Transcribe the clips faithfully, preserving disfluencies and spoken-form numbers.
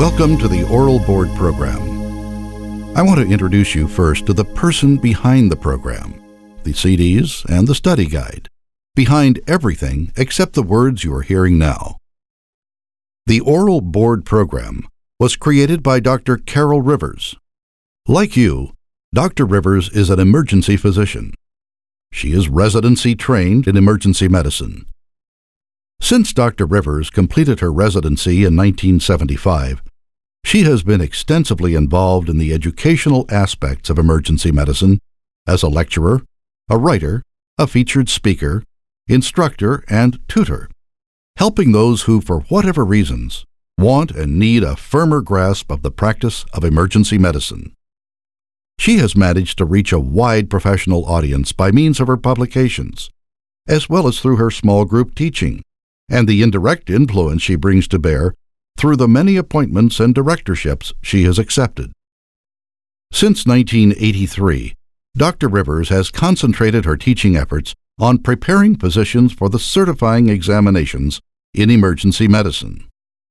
Welcome to the Oral Board program. I want to introduce you first to the person behind the program, the C Ds and the study guide, behind everything except the words you are hearing now. The Oral Board program was created by Doctor Carol Rivers. Like you, Doctor Rivers is an emergency physician. She is residency trained in emergency medicine. Since Doctor Rivers completed her residency in nineteen seventy-five, she has been extensively involved in the educational aspects of emergency medicine as a lecturer, a writer, a featured speaker, instructor, and tutor, helping those who, for whatever reasons, want and need a firmer grasp of the practice of emergency medicine. She has managed to reach a wide professional audience by means of her publications, as well as through her small group teaching, and the indirect influence she brings to bear through the many appointments and directorships she has accepted. Since nineteen eighty-three, Doctor Rivers has concentrated her teaching efforts on preparing physicians for the certifying examinations in emergency medicine.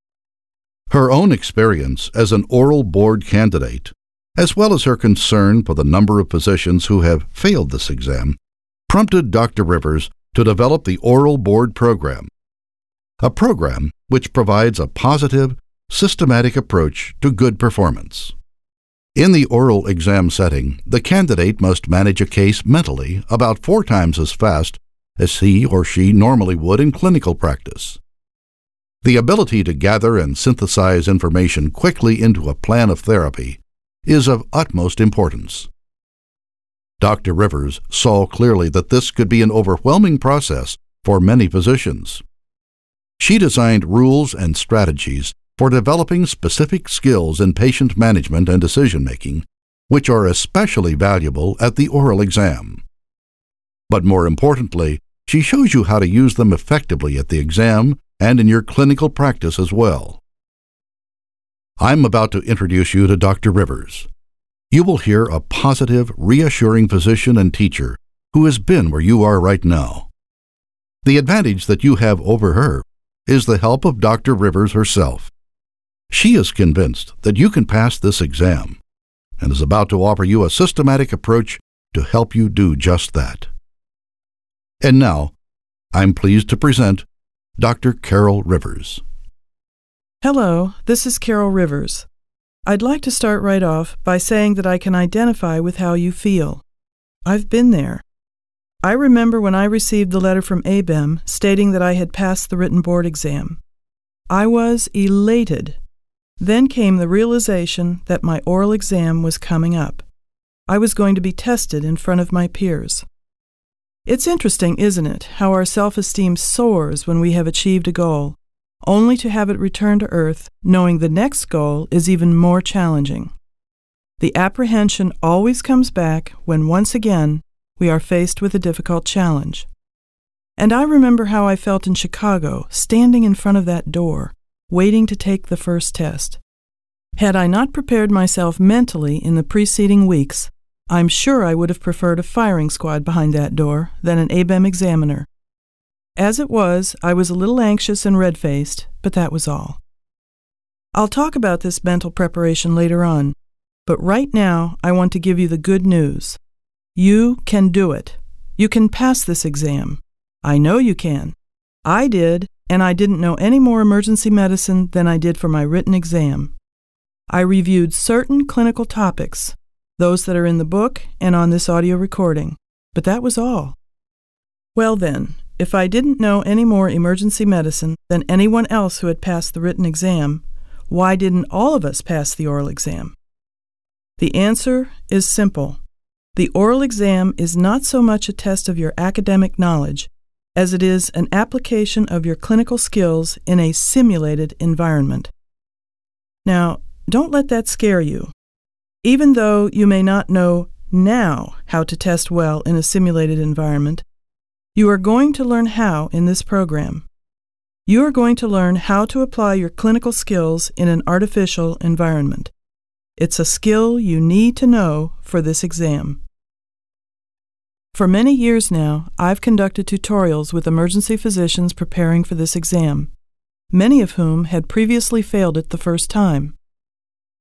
Her own experience as an oral board candidate, as well as her concern for the number of physicians who have failed this exam, prompted Doctor Rivers to develop the Oral Board program, a program which provides a positive, systematic approach to good performance. In the oral exam setting, the candidate must manage a case mentally about four times as fast as he or she normally would in clinical practice. The ability to gather and synthesize information quickly into a plan of therapy is of utmost importance. Doctor Rivers saw clearly that this could be an overwhelming process for many physicians. She designed rules and strategies for developing specific skills in patient management and decision-making, which are especially valuable at the oral exam. But more importantly, she shows you how to use them effectively at the exam and in your clinical practice as well. I'm about to introduce you to Doctor Rivers. You will hear a positive, reassuring physician and teacher who has been where you are right now. The advantage that you have over her is the help of Doctor Rivers herself. She is convinced that you can pass this exam and is about to offer you a systematic approach to help you do just that. And now, I'm pleased to present Doctor Carol Rivers. Hello, this is Carol Rivers. I'd like to start right off by saying that I can identify with how you feel. I've been there. I remember when I received the letter from A B E M stating that I had passed the written board exam. I was elated. Then came the realization that my oral exam was coming up. I was going to be tested in front of my peers. It's interesting, isn't it, how our self-esteem soars when we have achieved a goal, only to have it return to earth, knowing the next goal is even more challenging. The apprehension always comes back when once again we are faced with a difficult challenge. And I remember how I felt in Chicago, standing in front of that door, waiting to take the first test. Had I not prepared myself mentally in the preceding weeks, I'm sure I would have preferred a firing squad behind that door than an A B E M examiner. As it was, I was a little anxious and red-faced, but that was all. I'll talk about this mental preparation later on, but right now I want to give you the good news. You can do it. You can pass this exam. I know you can. I did, and I didn't know any more emergency medicine than I did for my written exam. I reviewed certain clinical topics, those that are in the book and on this audio recording, but that was all. Well then, if I didn't know any more emergency medicine than anyone else who had passed the written exam, why didn't all of us pass the oral exam? The answer is simple. The oral exam is not so much a test of your academic knowledge as it is an application of your clinical skills in a simulated environment. Now, don't let that scare you. Even though you may not know now how to test well in a simulated environment, you are going to learn how in this program. You are going to learn how to apply your clinical skills in an artificial environment. It's a skill you need to know for this exam. For many years now, I've conducted tutorials with emergency physicians preparing for this exam, many of whom had previously failed it the first time,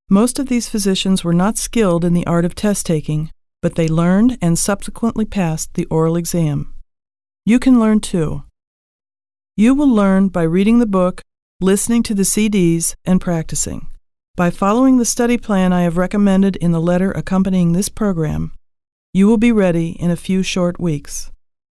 Most of these physicians were not skilled in the art of test-taking, but they learned and subsequently passed the oral exam. You can learn too. You will learn by reading the book, listening to the C Ds, and practicing. By following the study plan I have recommended in the letter accompanying this program, you will be ready in a few short weeks.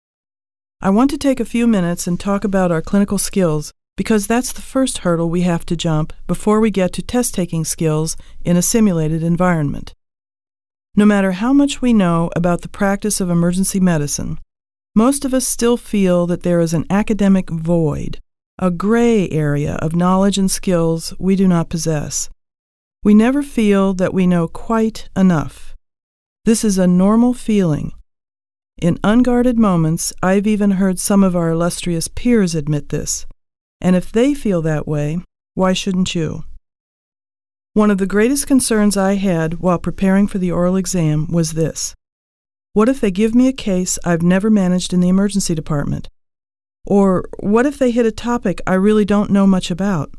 I want to take a few minutes and talk about our clinical skills because that's the first hurdle we have to jump before we get to test-taking skills in a simulated environment. No matter how much we know about the practice of emergency medicine, most of us still feel that there is an academic void, a gray area of knowledge and skills we do not possess. We never feel that we know quite enough. This is a normal feeling. In unguarded moments, I've even heard some of our illustrious peers admit this. And if they feel that way, why shouldn't you? One of the greatest concerns I had while preparing for the oral exam was this. What if they give me a case I've never managed in the emergency department? Or what if they hit a topic I really don't know much about?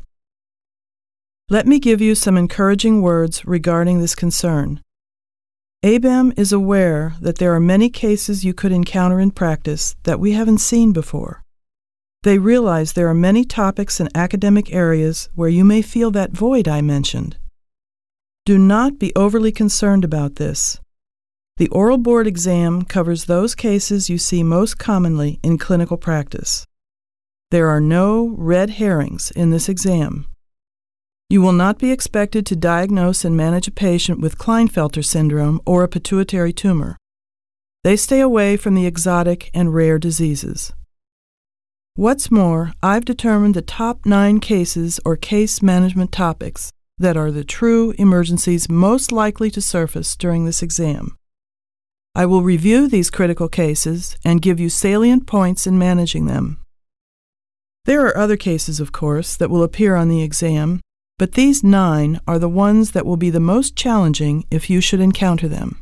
Let me give you some encouraging words regarding this concern. A B E M is aware that there are many cases you could encounter in practice that we haven't seen before. They realize there are many topics in academic areas where you may feel that void I mentioned. Do not be overly concerned about this. The oral board exam covers those cases you see most commonly in clinical practice. There are no red herrings in this exam. You will not be expected to diagnose and manage a patient with Klinefelter syndrome or a pituitary tumor. They stay away from the exotic and rare diseases. What's more, I've determined the top nine cases or case management topics that are the true emergencies most likely to surface during this exam. I will review these critical cases and give you salient points in managing them. There are other cases, of course, that will appear on the exam, but these nine are the ones that will be the most challenging if you should encounter them.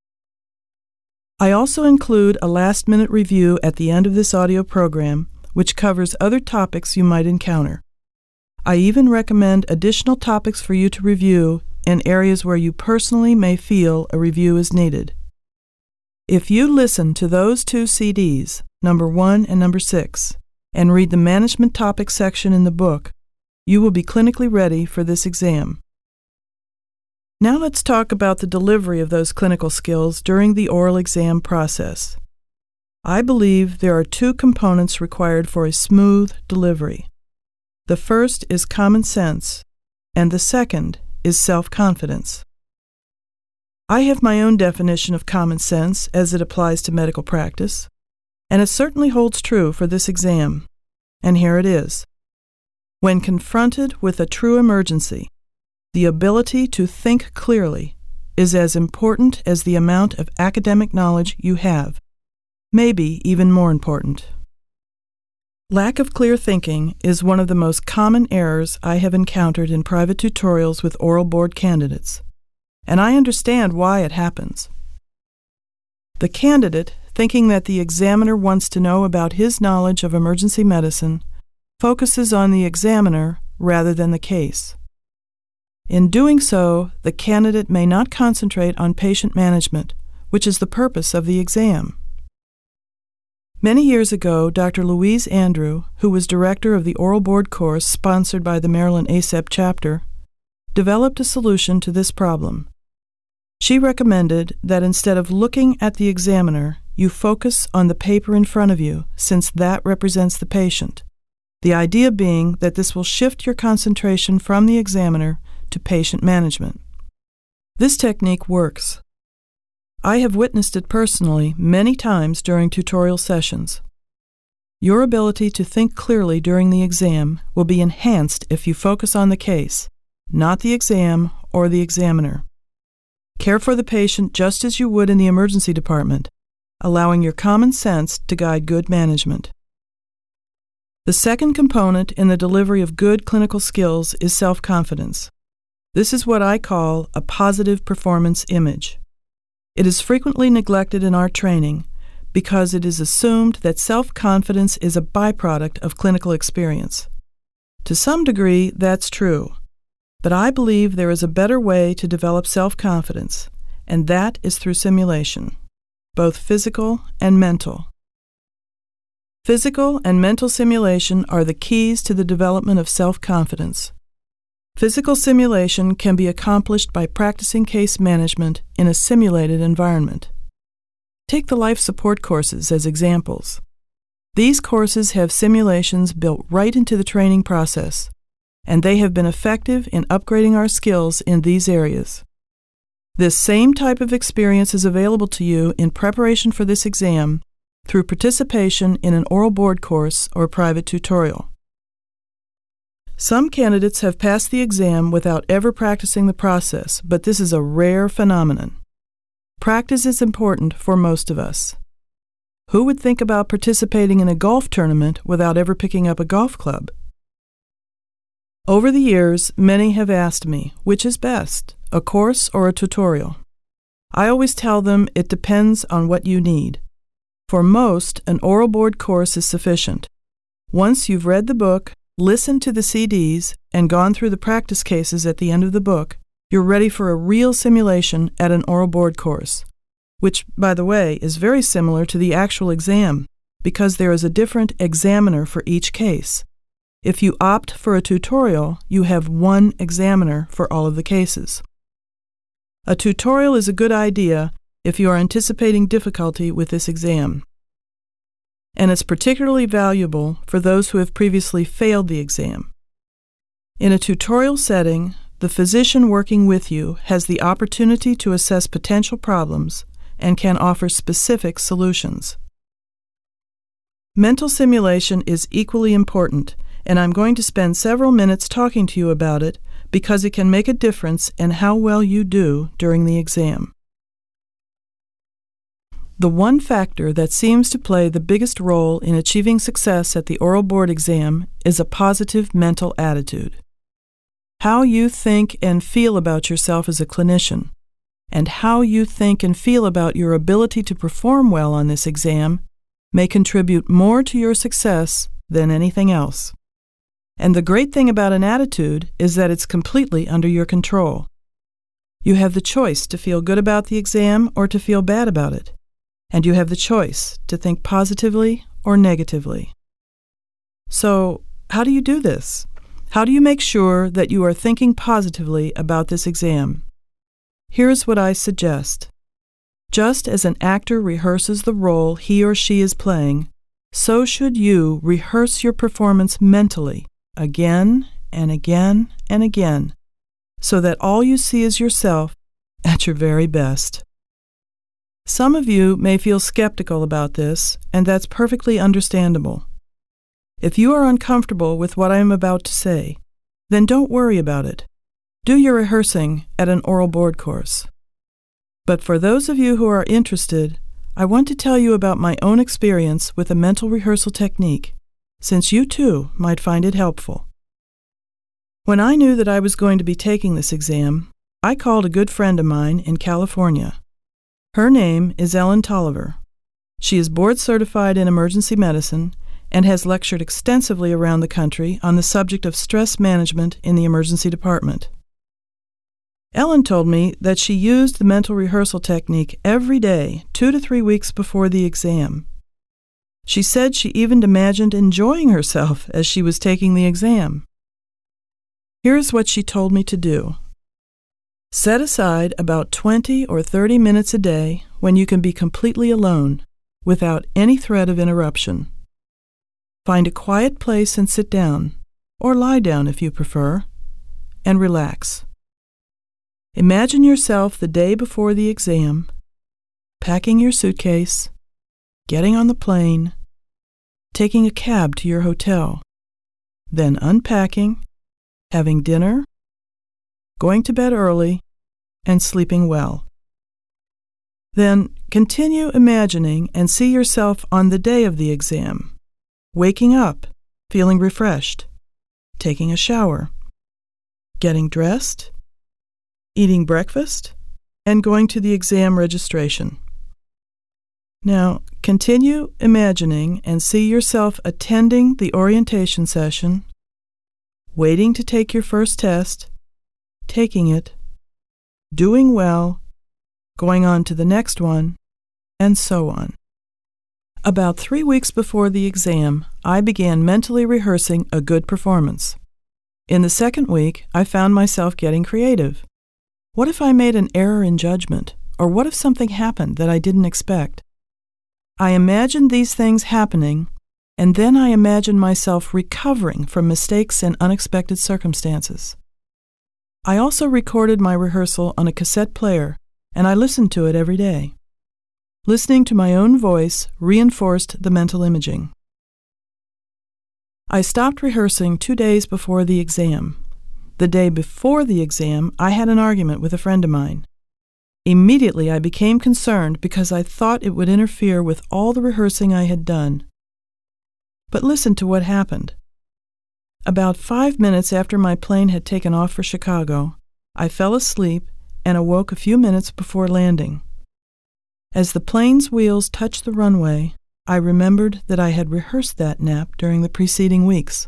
I also include a last-minute review at the end of this audio program, which covers other topics you might encounter. I even recommend additional topics for you to review in areas where you personally may feel a review is needed. If you listen to those two C Ds, number one and number six, and read the management topic section in the book, you will be clinically ready for this exam. Now let's talk about the delivery of those clinical skills during the oral exam process. I believe there are two components required for a smooth delivery. The first is common sense, and the second is self-confidence. I have my own definition of common sense as it applies to medical practice, and it certainly holds true for this exam. And here it is. When confronted with a true emergency, the ability to think clearly is as important as the amount of academic knowledge you have, maybe even more important. Lack of clear thinking is one of the most common errors I have encountered in private tutorials with oral board candidates, and I understand why it happens. The candidate, thinking that the examiner wants to know about his knowledge of emergency medicine, focuses on the examiner rather than the case. In doing so, the candidate may not concentrate on patient management, which is the purpose of the exam. Many years ago, Doctor Louise Andrew, who was director of the oral board course sponsored by the Maryland A C E P chapter, developed a solution to this problem. She recommended that instead of looking at the examiner, you focus on the paper in front of you, since that represents the patient. The idea being that this will shift your concentration from the examiner to patient management. This technique works. I have witnessed it personally many times during tutorial sessions. Your ability to think clearly during the exam will be enhanced if you focus on the case, not the exam or the examiner. Care for the patient just as you would in the emergency department, allowing your common sense to guide good management. The second component in the delivery of good clinical skills is self-confidence. This is what I call a positive performance image. It is frequently neglected in our training because it is assumed that self-confidence is a byproduct of clinical experience. To some degree, that's true. But I believe there is a better way to develop self-confidence, and that is through simulation, both physical and mental. Physical and mental simulation are the keys to the development of self-confidence. Physical simulation can be accomplished by practicing case management in a simulated environment. Take the life support courses as examples. These courses have simulations built right into the training process, and they have been effective in upgrading our skills in these areas. This same type of experience is available to you in preparation for this exam through participation in an oral board course or private tutorial. Some candidates have passed the exam without ever practicing the process, but this is a rare phenomenon. Practice is important for most of us. Who would think about participating in a golf tournament without ever picking up a golf club? Over the years, many have asked me, which is best, a course or a tutorial? I always tell them it depends on what you need. For most, an oral board course is sufficient. Once you've read the book, listened to the C Ds, and gone through the practice cases at the end of the book, you're ready for a real simulation at an oral board course, which, by the way, is very similar to the actual exam because there is a different examiner for each case. If you opt for a tutorial, you have one examiner for all of the cases. A tutorial is a good idea if you are anticipating difficulty with this exam, and it's particularly valuable for those who have previously failed the exam. In a tutorial setting, the physician working with you has the opportunity to assess potential problems and can offer specific solutions. Mental simulation is equally important, and I'm going to spend several minutes talking to you about it because it can make a difference in how well you do during the exam. The one factor that seems to play the biggest role in achieving success at the oral board exam is a positive mental attitude. How you think and feel about yourself as a clinician, and how you think and feel about your ability to perform well on this exam may contribute more to your success than anything else. And the great thing about an attitude is that it's completely under your control. You have the choice to feel good about the exam or to feel bad about it, and you have the choice to think positively or negatively. So, how do you do this? How do you make sure that you are thinking positively about this exam? Here's what I suggest. Just as an actor rehearses the role he or she is playing, so should you rehearse your performance mentally, again and again and again, so that all you see is yourself at your very best. Some of you may feel skeptical about this, and that's perfectly understandable. If you are uncomfortable with what I am about to say, then don't worry about it. Do your rehearsing at an oral board course. But for those of you who are interested, I want to tell you about my own experience with a mental rehearsal technique, since you too might find it helpful. When I knew that I was going to be taking this exam, I called a good friend of mine in California. Her name is Ellen Tolliver. She is board certified in emergency medicine and has lectured extensively around the country on the subject of stress management in the emergency department. Ellen told me that she used the mental rehearsal technique every day, two to three weeks before the exam. She said she even imagined enjoying herself as she was taking the exam. Here's what she told me to do. Set aside about twenty or thirty minutes a day when you can be completely alone, without any threat of interruption. Find a quiet place and sit down, or lie down if you prefer, and relax. Imagine yourself the day before the exam, packing your suitcase, getting on the plane, taking a cab to your hotel, then unpacking, having dinner, going to bed early, and sleeping well. Then continue imagining and see yourself on the day of the exam, waking up, feeling refreshed, taking a shower, getting dressed, eating breakfast, and going to the exam registration. Now, continue imagining and see yourself attending the orientation session, waiting to take your first test, taking it, doing well, going on to the next one, and so on. About three weeks before the exam, I began mentally rehearsing a good performance. In the second week, I found myself getting creative. What if I made an error in judgment, or what if something happened that I didn't expect? I imagined these things happening, and then I imagined myself recovering from mistakes and unexpected circumstances. I also recorded my rehearsal on a cassette player, and I listened to it every day. Listening to my own voice reinforced the mental imaging. I stopped rehearsing two days before the exam. The day before the exam, I had an argument with a friend of mine. Immediately, I became concerned because I thought it would interfere with all the rehearsing I had done. But listen to what happened. About five minutes after my plane had taken off for Chicago, I fell asleep and awoke a few minutes before landing. As the plane's wheels touched the runway, I remembered that I had rehearsed that nap during the preceding weeks.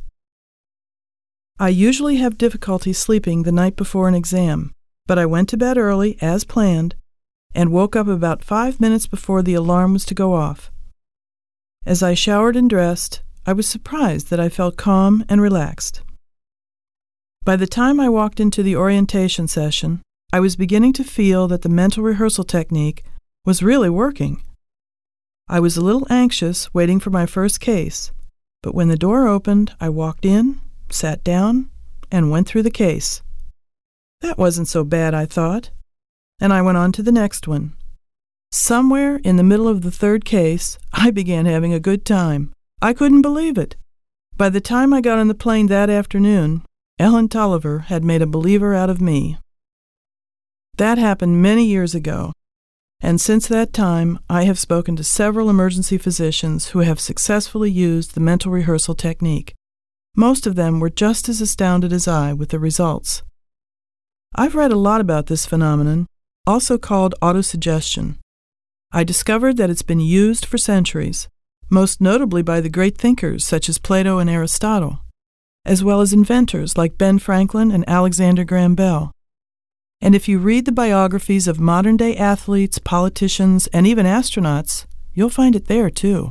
I usually have difficulty sleeping the night before an exam, but I went to bed early, as planned, and woke up about five minutes before the alarm was to go off. As I showered and dressed, I was surprised that I felt calm and relaxed. By the time I walked into the orientation session, I was beginning to feel that the mental rehearsal technique was really working. I was a little anxious waiting for my first case, but when the door opened, I walked in, sat down, and went through the case. That wasn't so bad, I thought, and I went on to the next one. Somewhere in the middle of the third case, I began having a good time. I couldn't believe it. By the time I got on the plane that afternoon, Ellen Tulliver had made a believer out of me. That happened many years ago, and since that time, I have spoken to several emergency physicians who have successfully used the mental rehearsal technique. Most of them were just as astounded as I with the results. I've read a lot about this phenomenon, also called autosuggestion. I discovered that it's been used for centuries, most notably by the great thinkers such as Plato and Aristotle, as well as inventors like Ben Franklin and Alexander Graham Bell. And if you read the biographies of modern-day athletes, politicians, and even astronauts, you'll find it there too.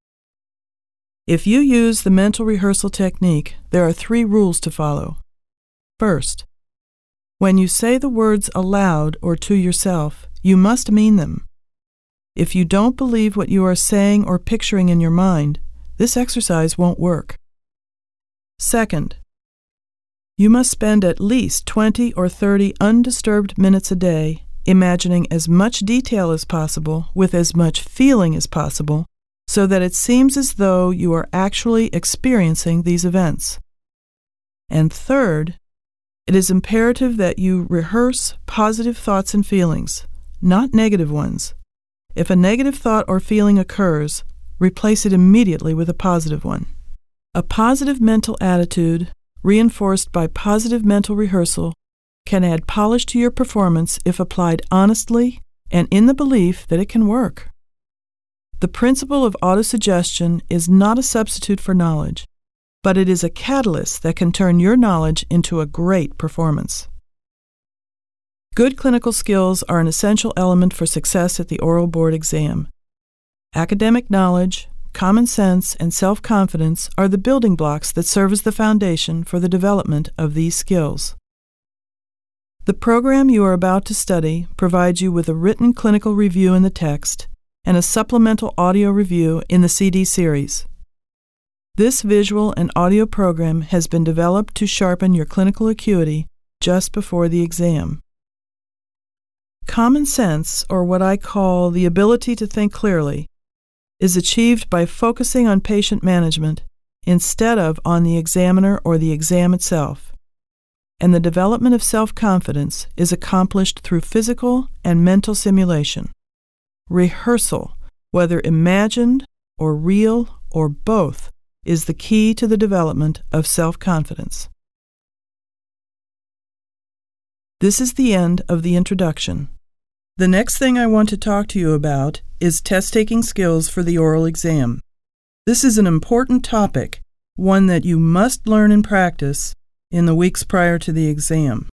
If you use the mental rehearsal technique, there are three rules to follow. First, when you say the words aloud or to yourself, you must mean them. If you don't believe what you are saying or picturing in your mind, this exercise won't work. Second, you must spend at least twenty or thirty undisturbed minutes a day imagining as much detail as possible with as much feeling as possible so that it seems as though you are actually experiencing these events. And third, it is imperative that you rehearse positive thoughts and feelings, not negative ones. If a negative thought or feeling occurs, replace it immediately with a positive one. A positive mental attitude, reinforced by positive mental rehearsal, can add polish to your performance if applied honestly and in the belief that it can work. The principle of autosuggestion is not a substitute for knowledge, but it is a catalyst that can turn your knowledge into a great performance. Good clinical skills are an essential element for success at the oral board exam. Academic knowledge, common sense, and self-confidence are the building blocks that serve as the foundation for the development of these skills. The program you are about to study provides you with a written clinical review in the text and a supplemental audio review in the C D series. This visual and audio program has been developed to sharpen your clinical acuity just before the exam. Common sense, or what I call the ability to think clearly, is achieved by focusing on patient management instead of on the examiner or the exam itself. And the development of self-confidence is accomplished through physical and mental simulation. Rehearsal, whether imagined or real or both, is the key to the development of self-confidence. This is the end of the introduction. The next thing I want to talk to you about is test-taking skills for the oral exam. This is an important topic, one that you must learn and practice in the weeks prior to the exam.